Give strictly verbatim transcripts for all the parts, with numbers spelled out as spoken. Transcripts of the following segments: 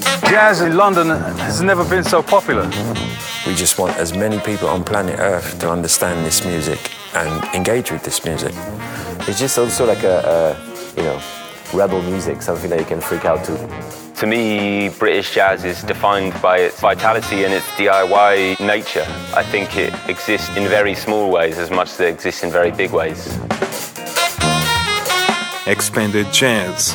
Jazz in London has never been so popular. We just want as many people on planet Earth to understand this music and engage with this music. It's just also like a, a you know, rebel music, something that you can freak out to. To me, British jazz is defined by its vitality and its D I Y nature. I think it exists in very small ways as much as it exists in very big ways. Expanded Jazz.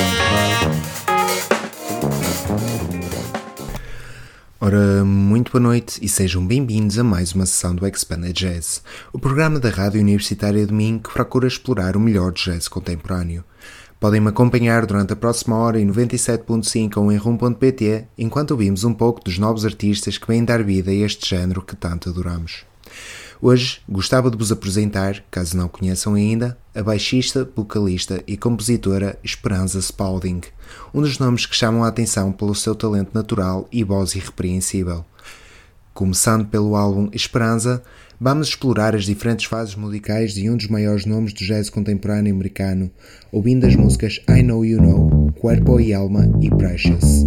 Ora, muito boa noite e sejam bem-vindos a mais uma sessão do Expanded Jazz, o programa da Rádio Universitária de Minho que procura explorar o melhor do jazz contemporâneo. Podem-me acompanhar durante a próxima hora em noventa e sete ponto cinco ou em rum ponto pt, enquanto ouvimos um pouco dos novos artistas que vêm dar vida a este género que tanto adoramos. Hoje gostava de vos apresentar, caso não conheçam ainda, a baixista, vocalista e compositora Esperanza Spalding, um dos nomes que chamam a atenção pelo seu talento natural e voz irrepreensível. Começando pelo álbum Esperanza, vamos explorar as diferentes fases musicais de um dos maiores nomes do jazz contemporâneo americano, ouvindo as músicas I Know You Know, Cuerpo y Alma e Precious.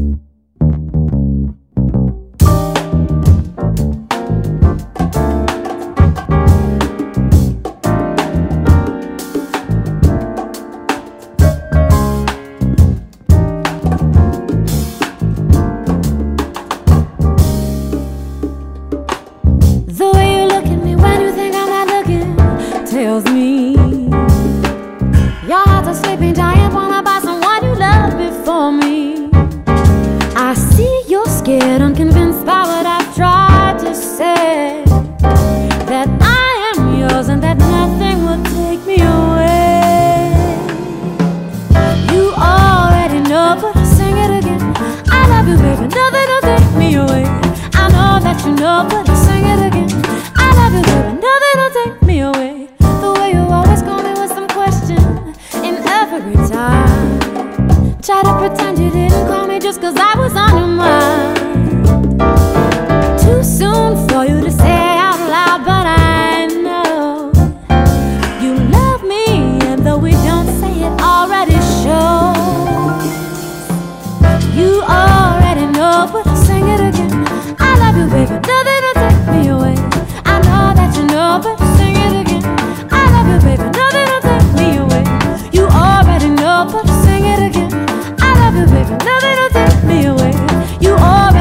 Try to pretend you didn't call me just cause I was on your mind. Too soon for you to say out loud, but I know you love me, and though we don't say it, already shows. You already know, but I'll sing it again. I love you, baby, nothing will take me away. I know that you know, but I'll sing it again. I love you, baby, nothing will take me away. You already know, but I'll sing it again. I love you, baby, nothing will take me away. You already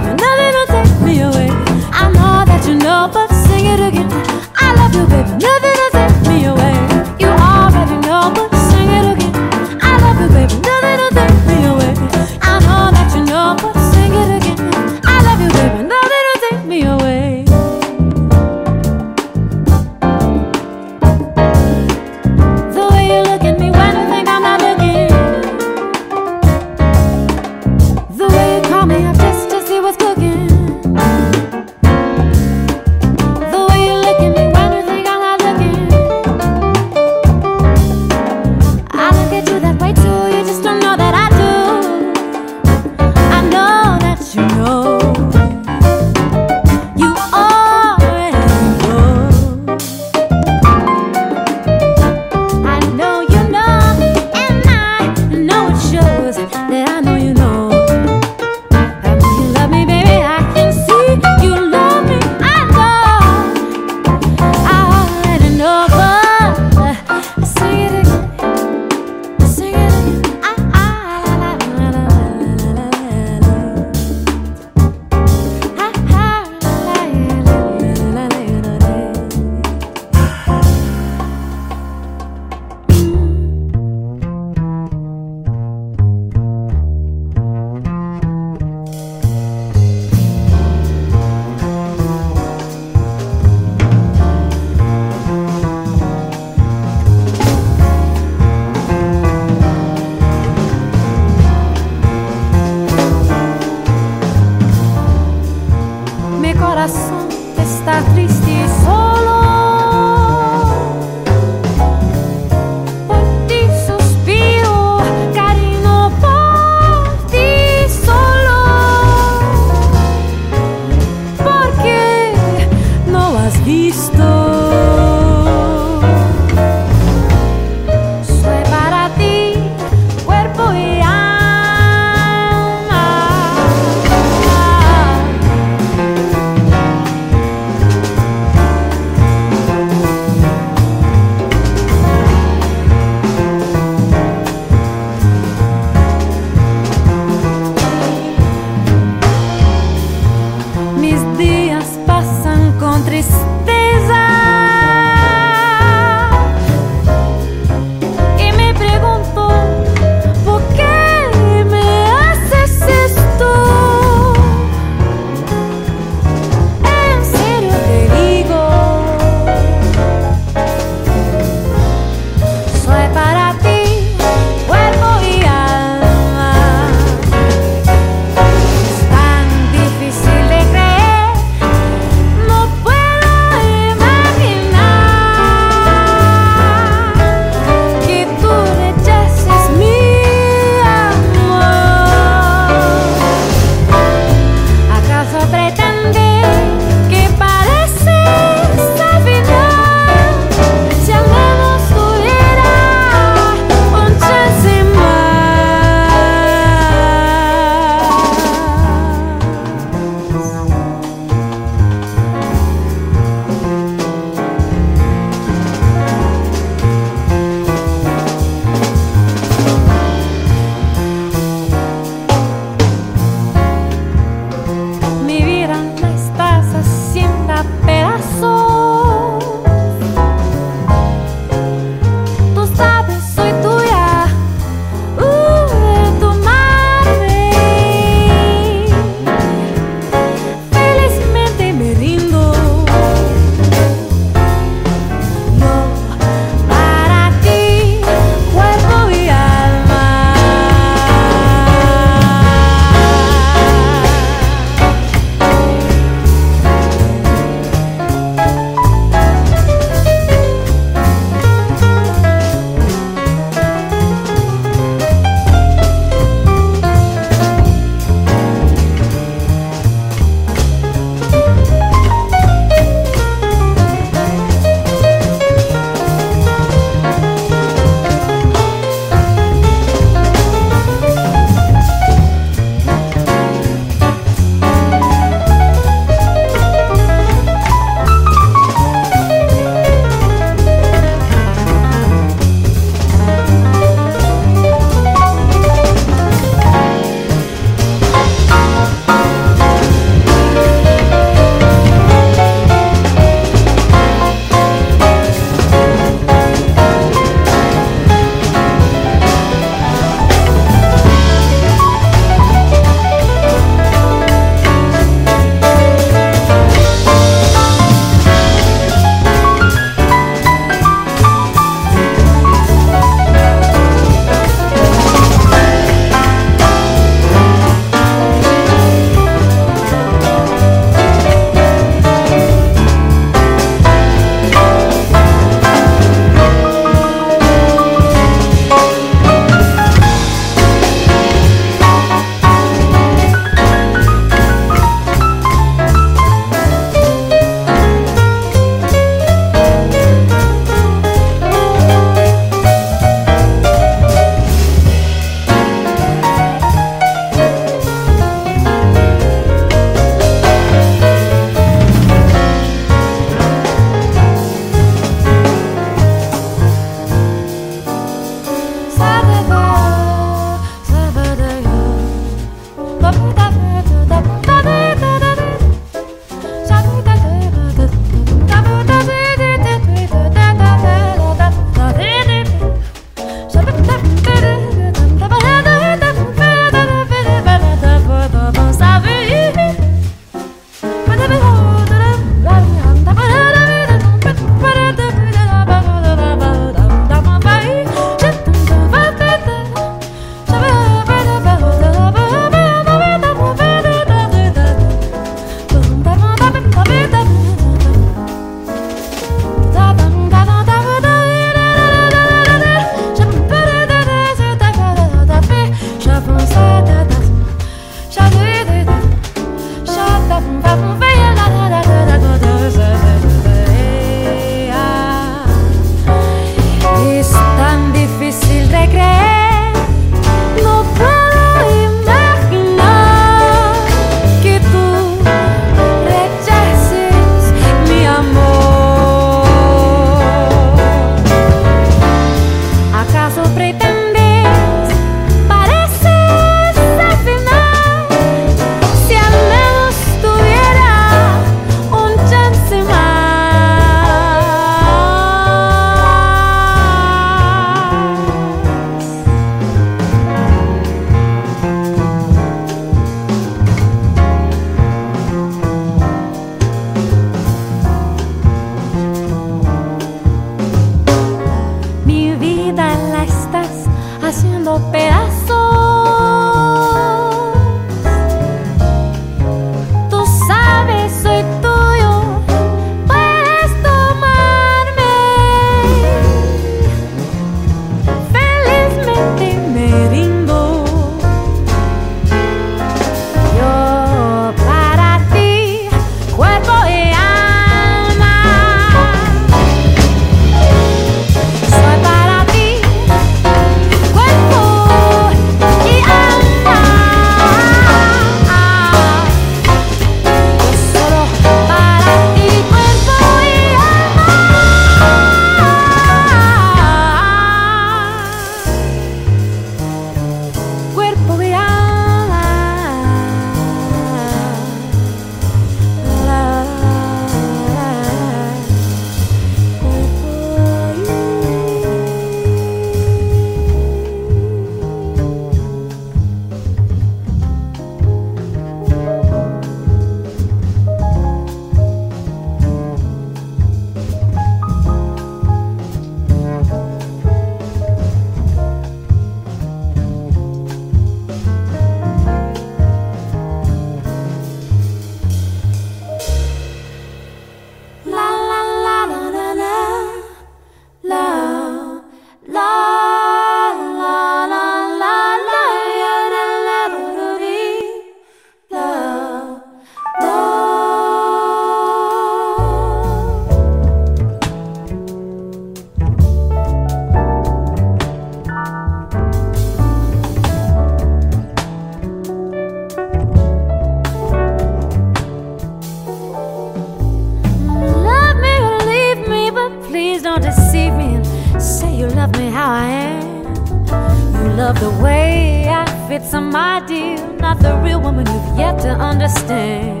love the way I fit some ideal, not the real woman you've yet to understand.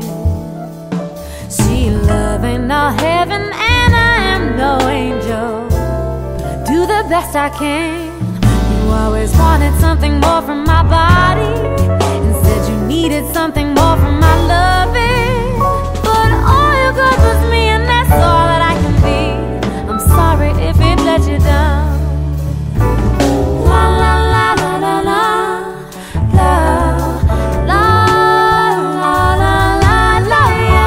See, love ain't no heaven and I am no angel, but I do the best I can. You always wanted something more from my body and said you needed something more from my loving, but all you got was me and that's all that I can be. I'm sorry if it let you down. La la la la la la la la la la la la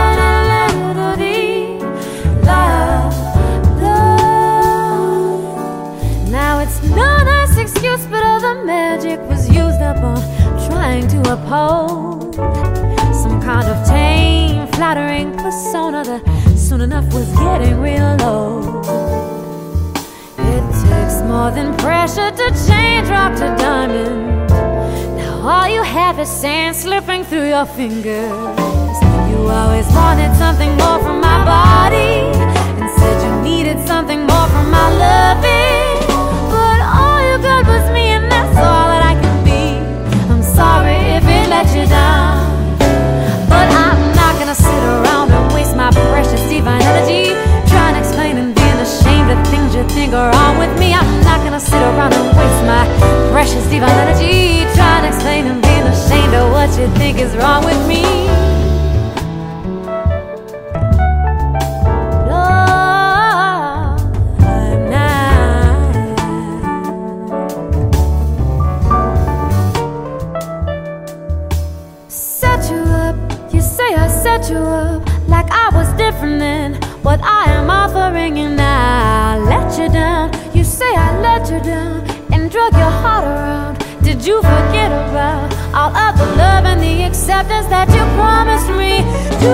la la. Now it's no nice excuse, but all the magic was used up on trying to uphold some kind of tame, flattering persona that soon enough was getting real low. It takes more than pressure to change rock to diamond. Now all you have is sand slipping through your fingers. You always wanted something more from my body and said you needed something more from my loving, but all you got was me and that's all that I can be. I'm sorry if it let you down, but I'm not gonna sit around and waste my precious divine energy trying to explain and being ashamed of things you think are wrong with me. I'm not gonna sit around and waste my precious divine energy trying to explain and being ashamed of what you think is wrong with me. No, I'm not. Set you up, you say I set you up like I was different than what I am offering, and I let you down. You say I let you down and drug your heart around. Did you forget about all of the love and the acceptance that you promised me? Do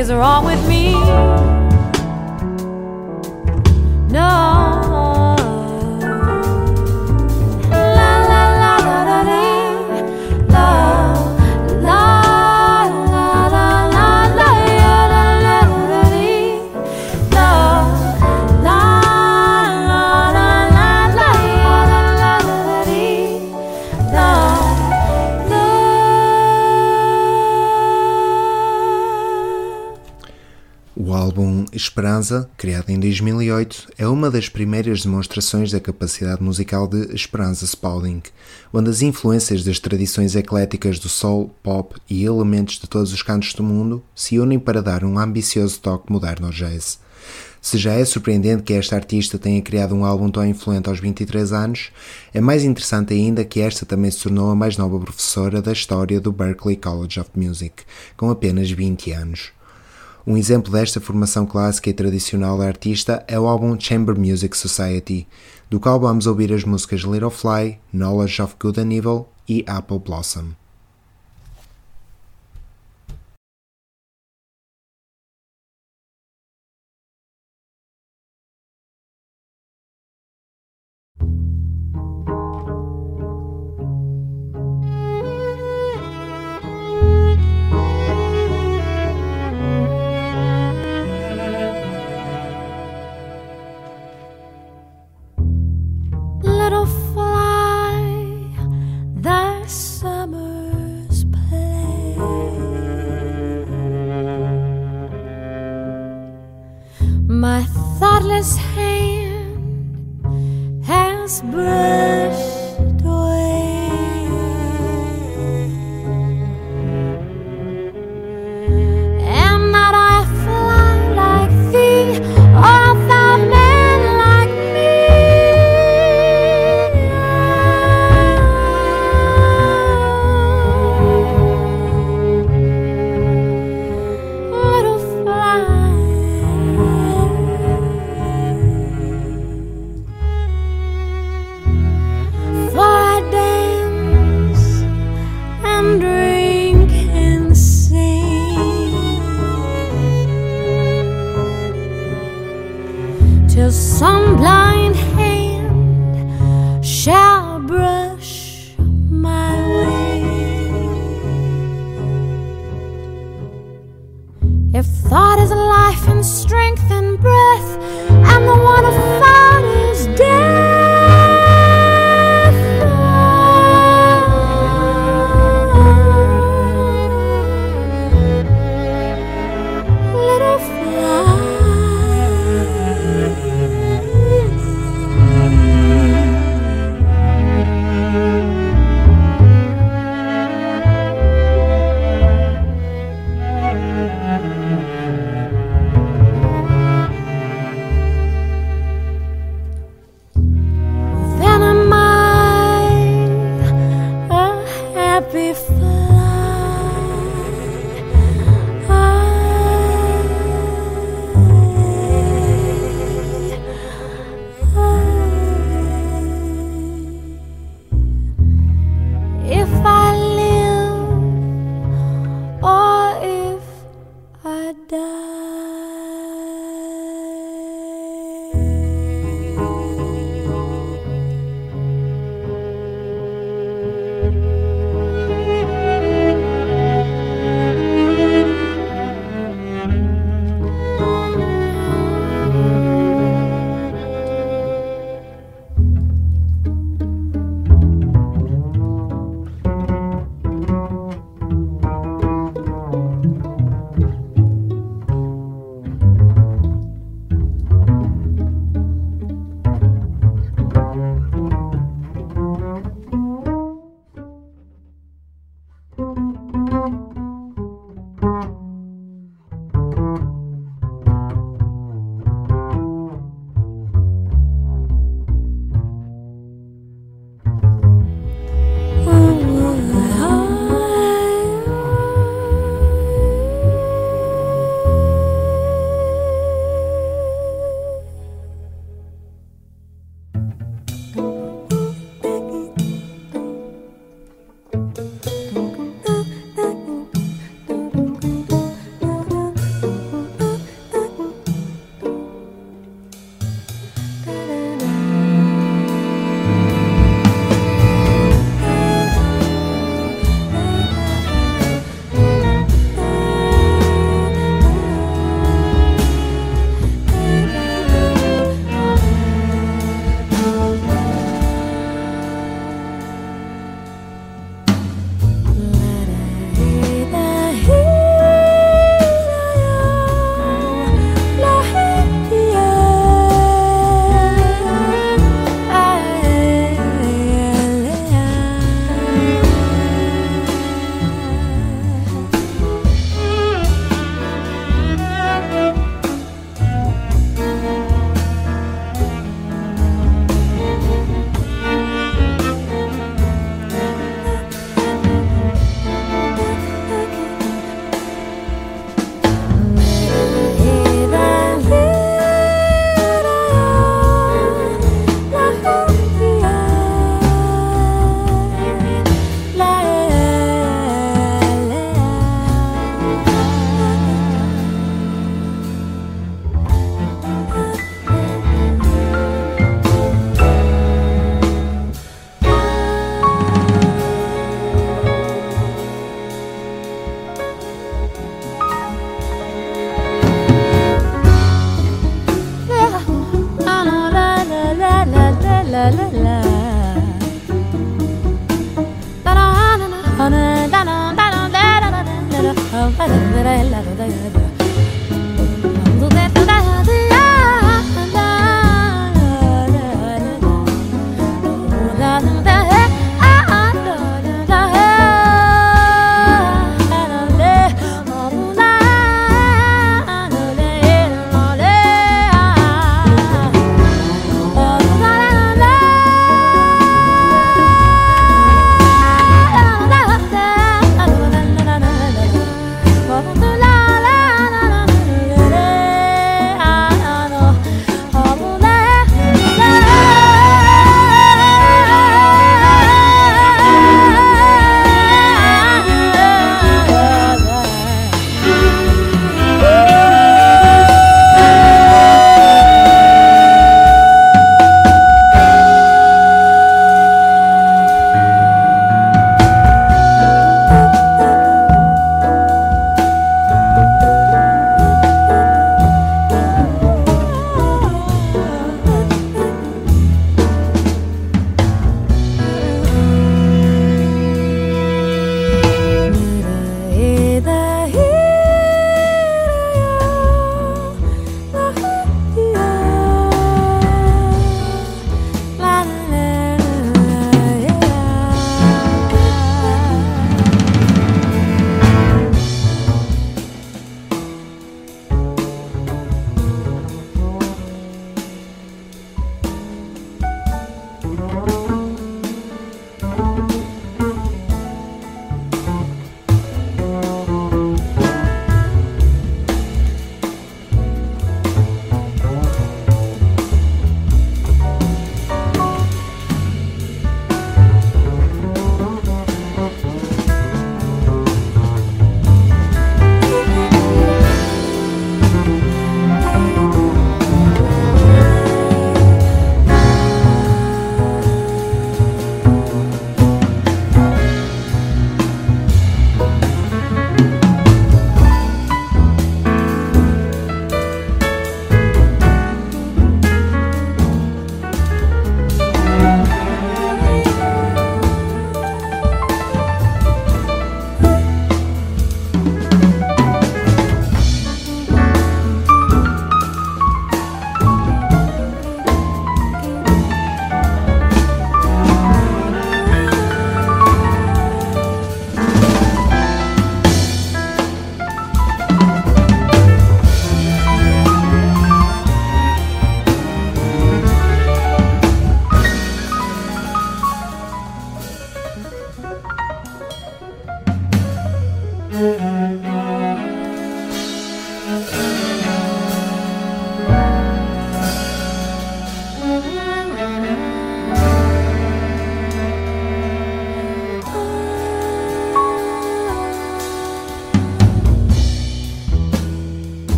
is wrong with me. No. O álbum Esperanza, criado em dois mil e oito, é uma das primeiras demonstrações da capacidade musical de Esperanza Spalding, onde as influências das tradições ecléticas do soul, pop e elementos de todos os cantos do mundo se unem para dar um ambicioso toque moderno ao jazz. Se já é surpreendente que esta artista tenha criado um álbum tão influente aos vinte e três anos, é mais interessante ainda que esta também se tornou a mais nova professora da história do Berklee College of Music, com apenas vinte anos. Um exemplo desta formação clássica e tradicional da artista é o álbum Chamber Music Society, do qual vamos ouvir as músicas Little Fly, Knowledge of Good and Evil e Apple Blossom. Little fly, thy summer's play. My thoughtless hand has brushed away, and not I fly like thee, or thou man like me. Little fly, for I dance and drink and sing till some blind hand shall brush my way. If thought is life and strength and breath, and the one of thought is death, little fly, then am I a happy fly. If I live or if I die.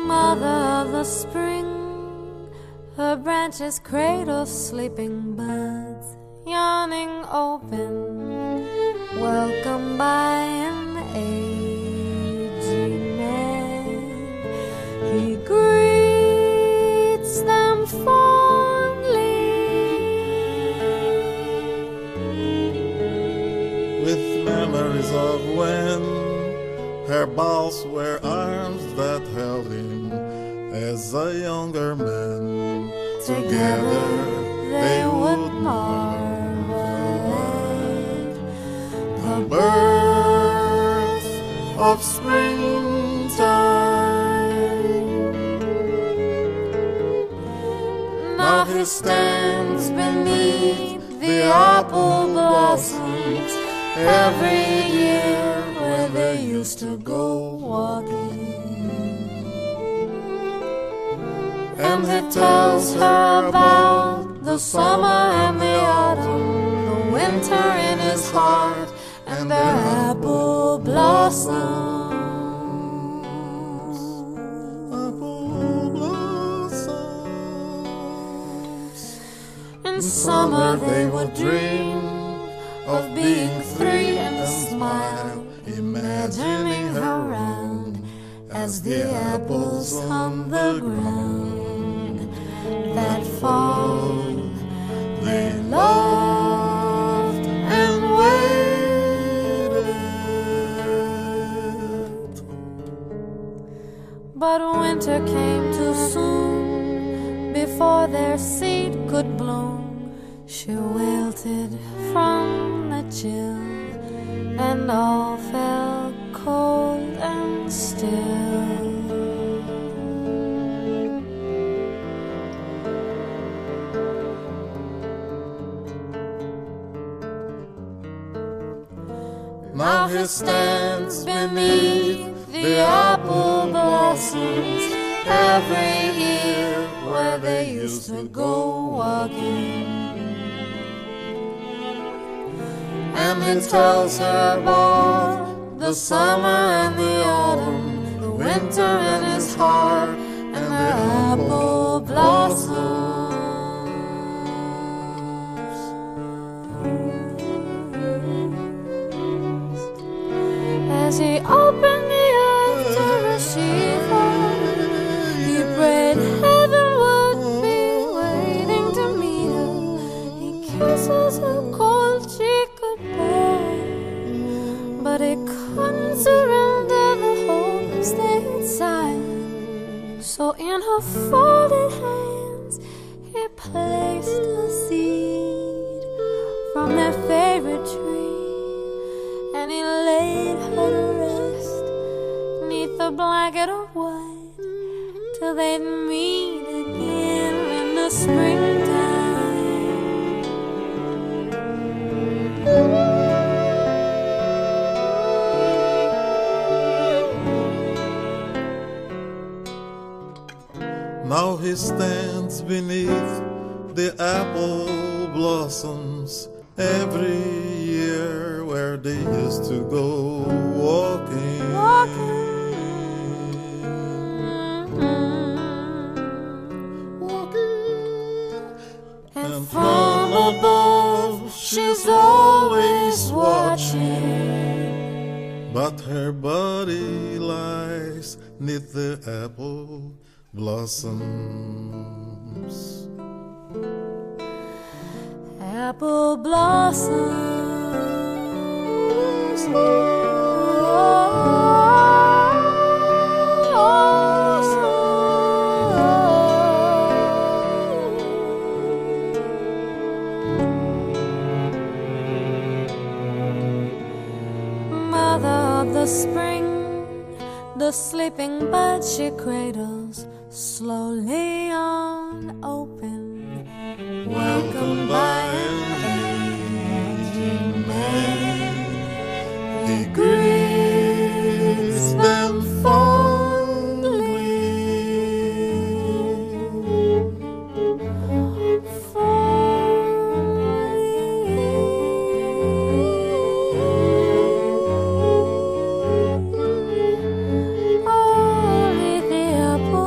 Mother of the spring, her branches cradle sleeping buds, yawning open, welcome by an aging man. He greets them fondly with memories of when her balls were arms that held him as a younger man. Together they would marvel at the birth of springtime. Now he stands beneath the apple blossoms every year where they used to go walking. And he tells her about the summer and the autumn, the winter in his heart, and the apple blossoms. Apple blossoms. In summer they would dream of being three and smile, imagining her round as the apples on the ground that fall. They loved and waited, but winter came too soon. Before their seed could bloom, she wilted from the chill, and all fell cold and still. Now he stands beneath the apple blossoms every year where they used to go walking. And he tells her about the summer and the autumn, the winter in his heart, and the apple blossoms. As he opened the earth to receive her, he prayed heaven would be waiting to meet her. He kisses her cold cheek goodbye, but he couldn't surrender the hope and stay silent. So in her folded hands he placed a seed from their favorite tree, and he laid her to rest neath the blanket of white till they'd meet again in the springtime. Now he stands beneath the apple blossoms every year where they used to go walking. Walking. And from above she's always watching, but her body lies neath the apple blossoms. Apple blossoms. Mother of the spring, the sleeping bud she cradles slowly on open. Welcome by an aging man. He greets them fondly. Fondly. Only the apple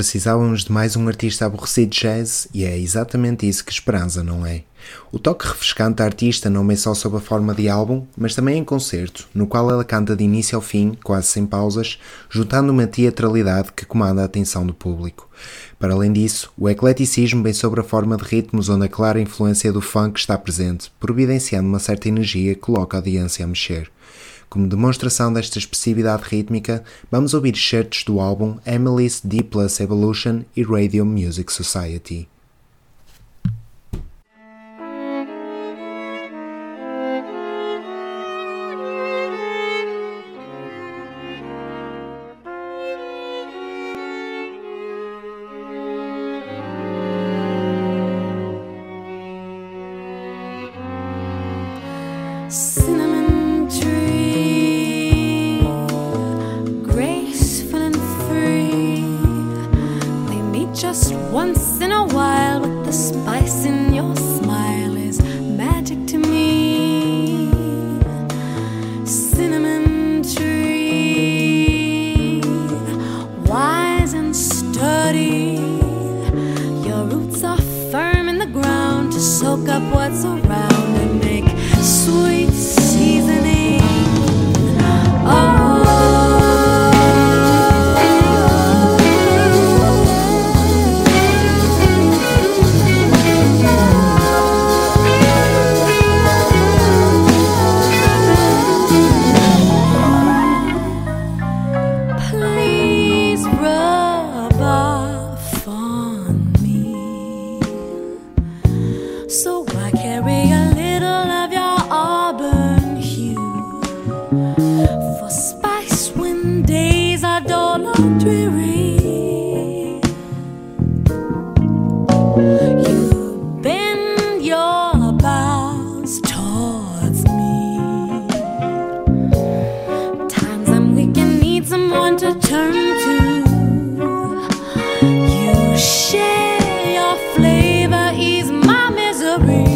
precisávamos de mais um artista aborrecido de jazz e é exatamente isso que Esperança, não é? O toque refrescante da artista não vem só sob a forma de álbum, mas também em concerto, no qual ela canta de início ao fim, quase sem pausas, juntando uma teatralidade que comanda a atenção do público. Para além disso, o ecleticismo vem sobre a forma de ritmos onde a clara influência do funk está presente, providenciando uma certa energia que coloca a audiência a mexer. Como demonstração desta expressividade rítmica, vamos ouvir excertos do álbum Emily's D Plus Evolution e Radio Music Society. Cinnamon tree, graceful and free. We meet just once in a while, but the spice in your smile is magic to me. Cinnamon tree, wise and sturdy. Your roots are firm in the ground to soak up what's around and make sweet seasoning. Oh, please rub off on me, so I carry a little of your auburn hue, for spice when days are dull or dreary. You bend your bows towards me, times I'm weak and need someone to turn to. You share your flavor, ease my misery.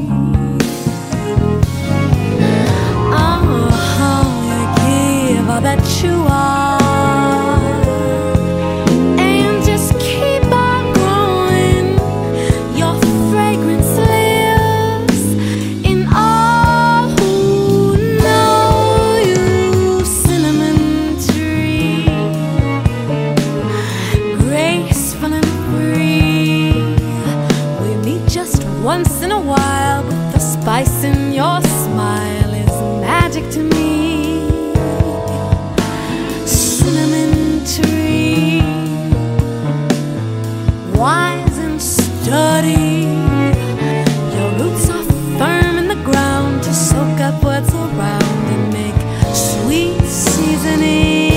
All that you are, and just keep on growing. Your fragrance lives in all who know you. Cinnamon tree, graceful and free. We meet just once in a while, but the spice in your smile is magic to me. Tree, wise and sturdy. Your roots are firm in the ground to soak up what's around and make sweet seasoning.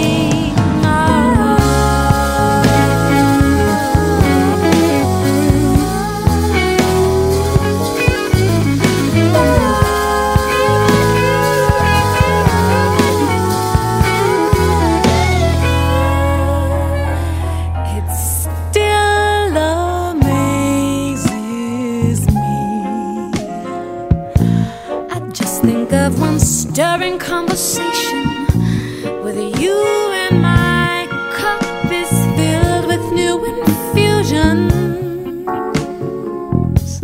Stirring conversation with you, and my cup is filled with new infusions.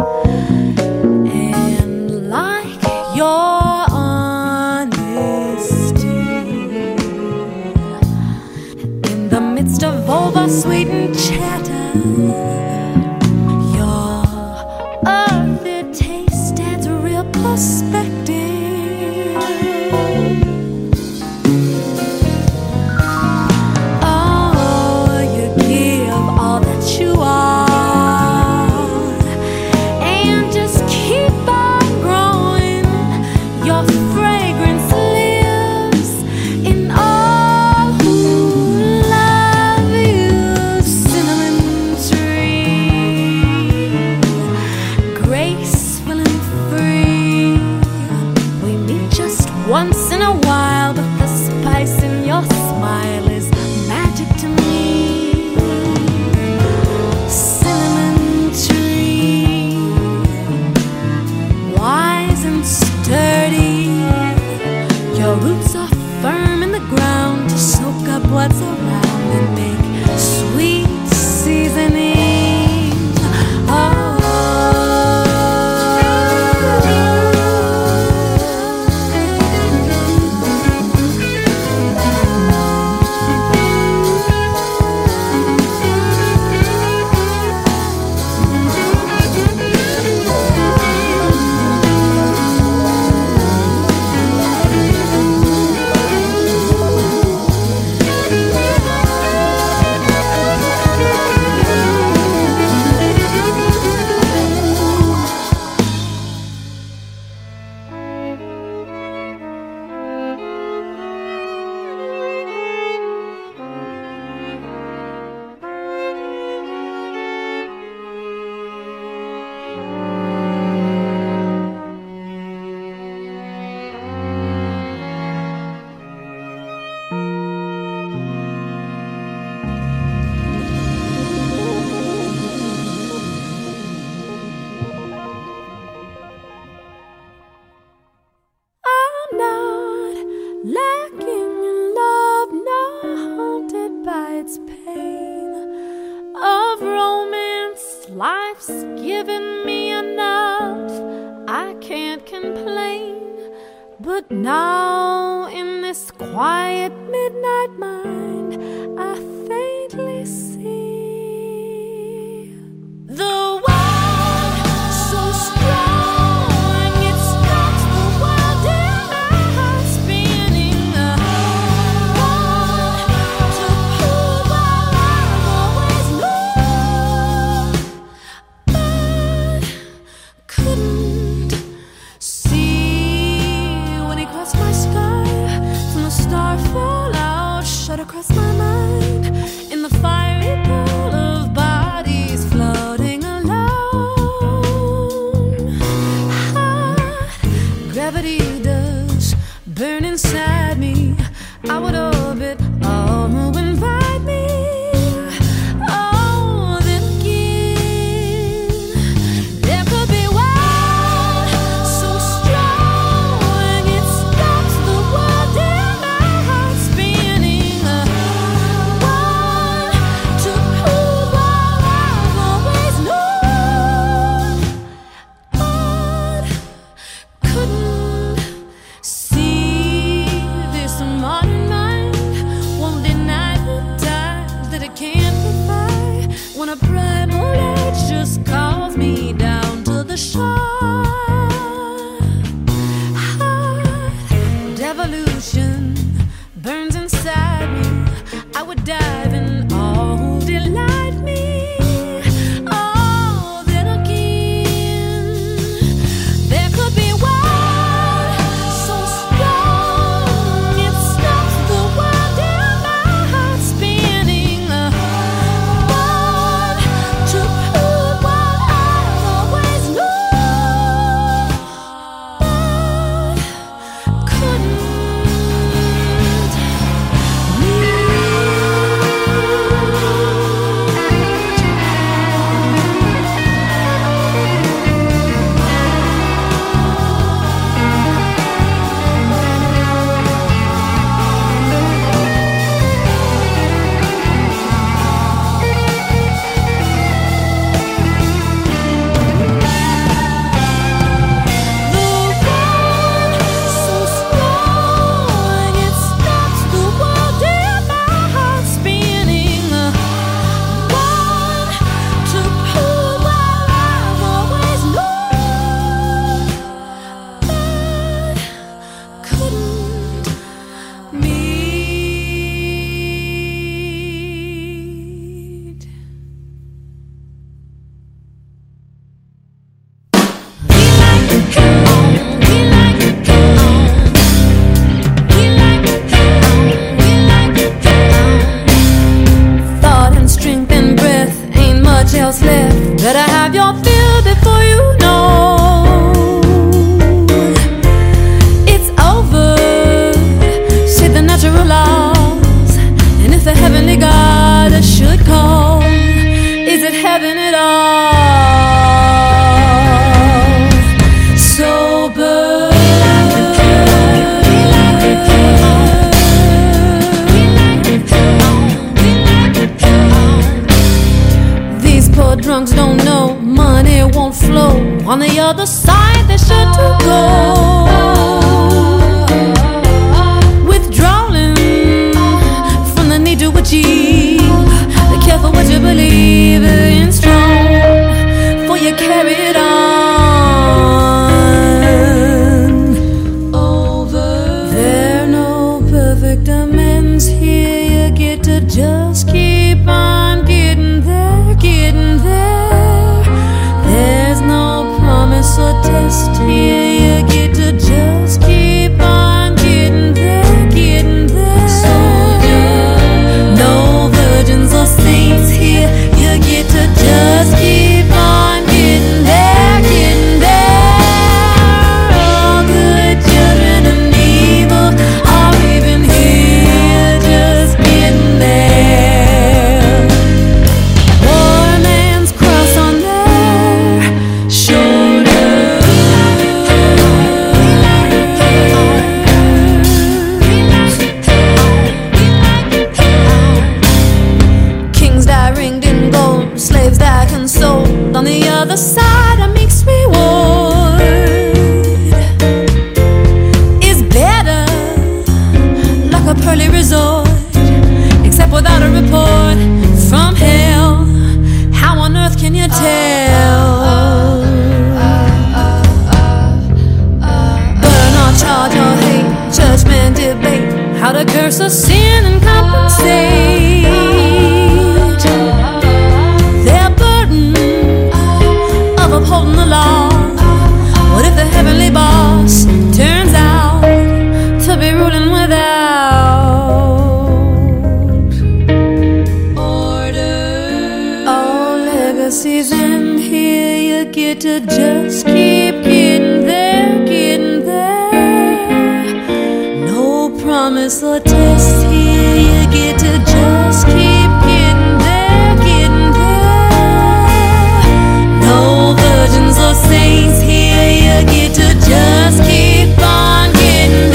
And like your honesty, in the midst of over-sweetened chatter, your earthy taste adds real perspective. life's given me enough, I can't complain. But now in this quiet midnight mind, I faintly see the world so strong, it stops the world in my heart spinning. One to prove what I've always known, but couldn't see when he crossed my sky. From the star fallout shot across my mind in the fiery pool of bodies floating alone. Hot gravity does burn inside me. I would orbit all who invite me. Oh, then again, there could be one so strong it stops the world in my heart spinning. One to prove what I've always known, but couldn't see this modern mind won't deny the ties that it can't defy. When a primal age just calls me down to the shore, heart devolution burns inside me. I would dive in all who delight me. Oh, then again, there could be one so strong it stops the world in my heart spinning. One to prove what I've always known, but couldn't else left. Better have your fill before you know it's over. Say the natural laws, and if the heavenly God should call, is it heaven at all? Sober. Drunks don't know money won't flow. On the other side, they're sure to go. Withdrawing from the need to achieve. Be careful what you believe in strong, for you carry it on. Over. There are no perfect amends here. You get to just keep on getting there, getting there. There's no promise or test here. You get to just keep on getting there, getting there. No virgins or saints here. You get to just keep on getting there, getting there. All good children of evil are even here, just getting there. Poor man's cross on their shoulder. other side of Meek's reward is better, like a pearly resort, except without a report from hell. How on earth can you tell? Burn or charge or hate, judgment, debate, how to curse or sin and compensate their burden of upholding the law. What if the heavenly boss turns out to be ruling without order? All legacies end here. You get to just keep getting there, getting there. No promise or test here. You get to just keep getting there, getting there. No virgins or saints here. You get to just keep on getting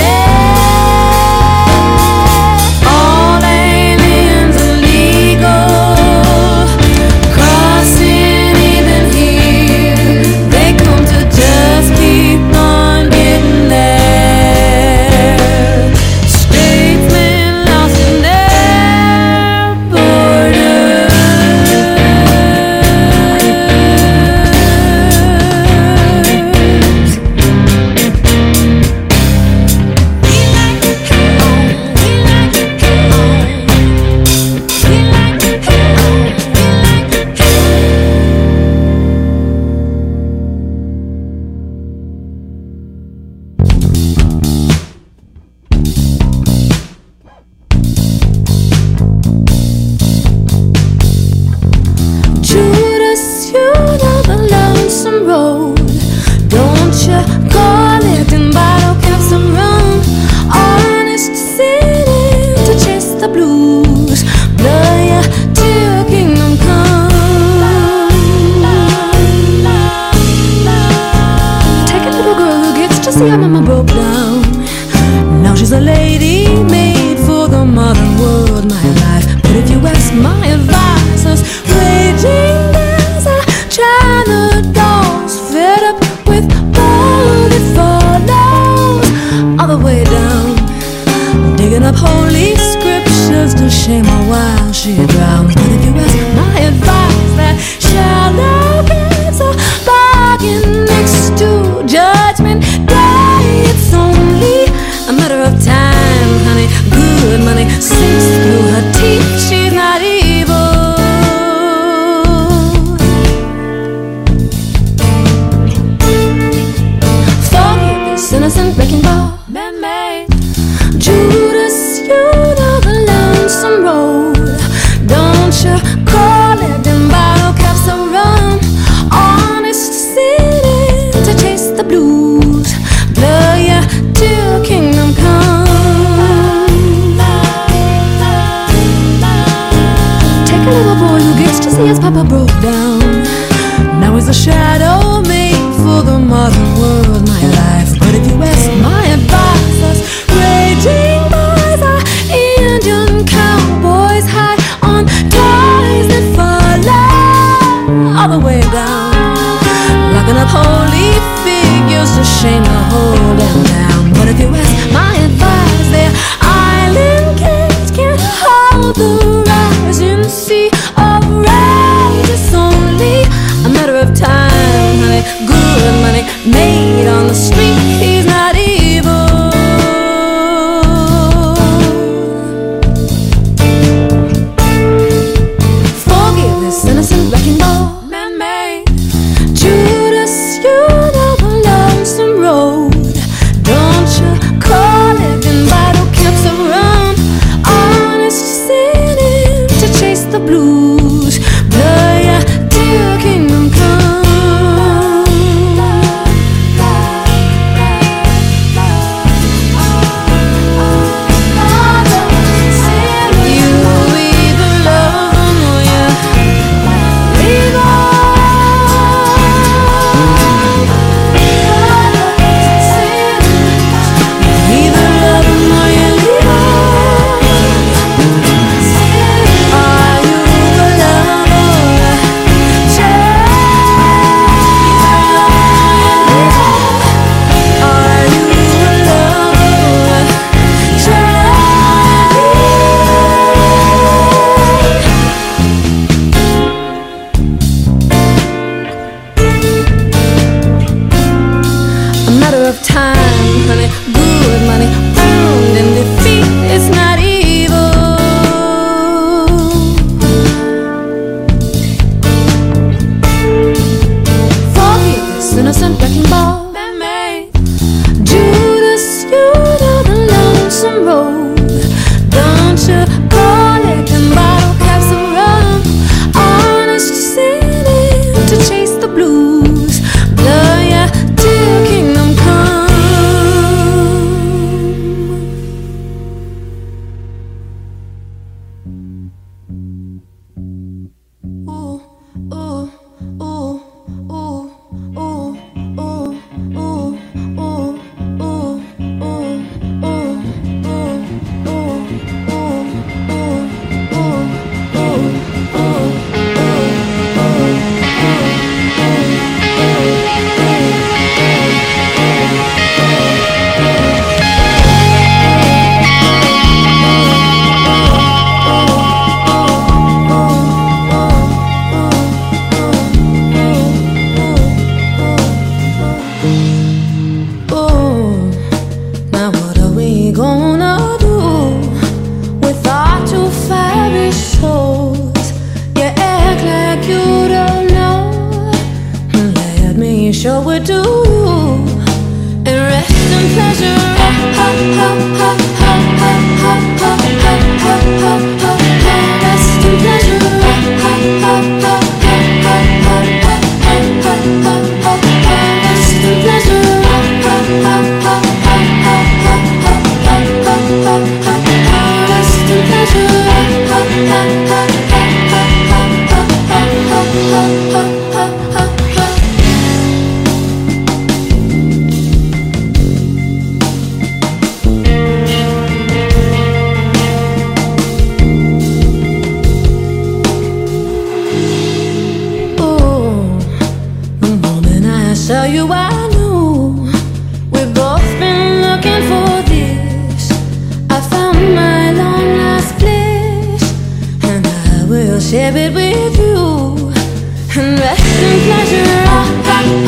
there. All aliens illegal, crossing even here. They come to just keep on getting there. Statesmen lost in their borders. Judas, you know the lonesome road. Don't you call it and bottle caps and rum. Honest sinning to chase the blues. Blow ya till kingdom come. Take a little girl who gets to see her mama broke down. Now she's a lady made for the modern world, my life. But if you ask my advisors, raging as a China dolls, fed up with all that follows, all the way down, digging up holy scriptures to shame her while she drowns. But if you ask my advice, that shallow gates are bargain next to judgment day. It's only a matter of time, honey. Good money sinks through her teeth. She's not evil. Forgive this innocent wrecking ball, man-made. Judas, you know the lonesome road. Don't you call it them bottle caps of rum. Honest sinning to chase the blues. Blow ya till kingdom come. Take a little boy who gets to see his papa broke down. Now he's a shadow made for the modern world, my life. But if you ask my advisors, raging boys are Indian cowboys high on toys that follow all the way down, locking up holy figures to shame the whole damn town. But if you ask my advice, their island kids can't hold the rising sea of rage. It's only a matter of time, honey. Good money made on the street. He's not evil. Forgive this innocent wrecking ball, man-made. Judas, you know the lonesome road. Don't you call it in bottle caps of rum. Honest sinning we sure would do. And rest and pleasure, rest and pleasure, rest and pleasure. Tell you I knew we've both been looking for this. I found my long lost place, and I will share it with you. And rest in pleasure, rest in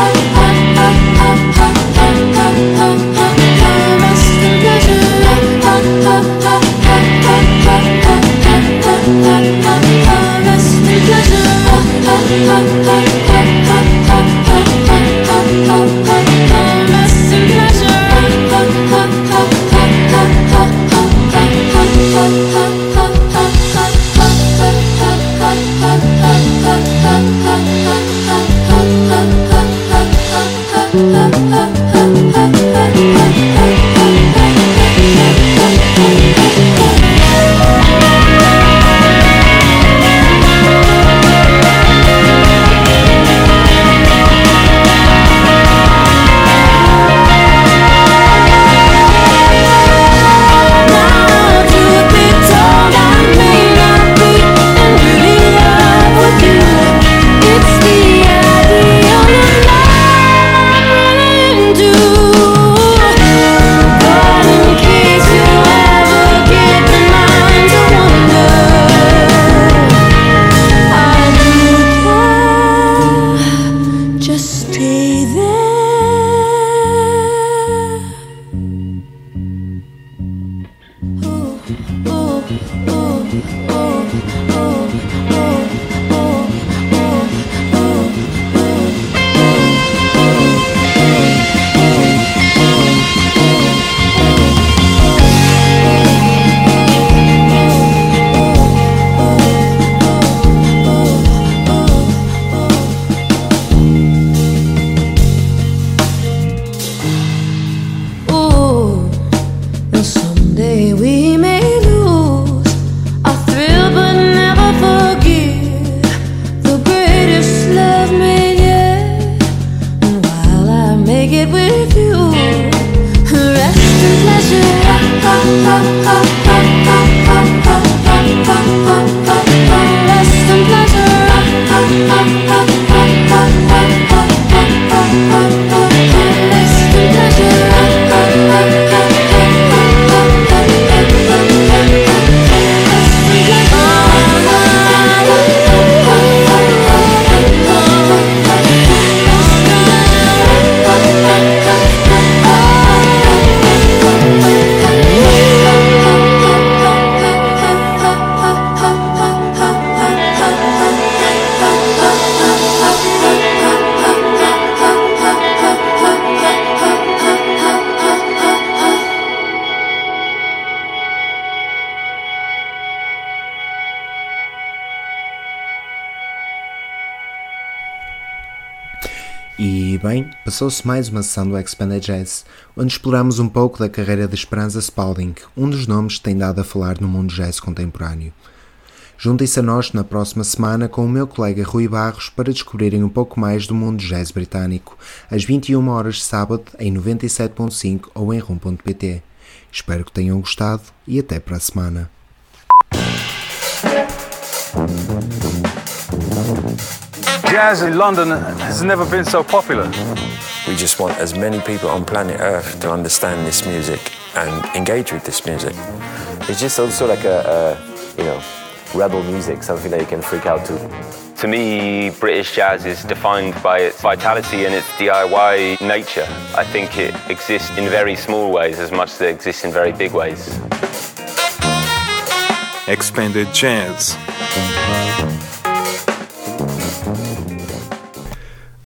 E bem, passou-se mais uma sessão do Expanded Jazz, onde exploramos um pouco da carreira de Esperanza Spalding, um dos nomes que tem dado a falar no mundo jazz contemporâneo. Juntem-se a nós na próxima semana com o meu colega Rui Barros para descobrirem um pouco mais do mundo jazz britânico, às vinte e uma horas de sábado em noventa e sete ponto cinco ou em rum ponto pt. Espero que tenham gostado e até para a semana. Jazz in London has never been so popular. We just want as many people on planet Earth to understand this music and engage with this music. It's just also like a, a you know, rebel music, something that you can freak out to. To me, British jazz is defined by its vitality and its D I Y nature. I think it exists in very small ways as much as it exists in very big ways. Expanded Jazz.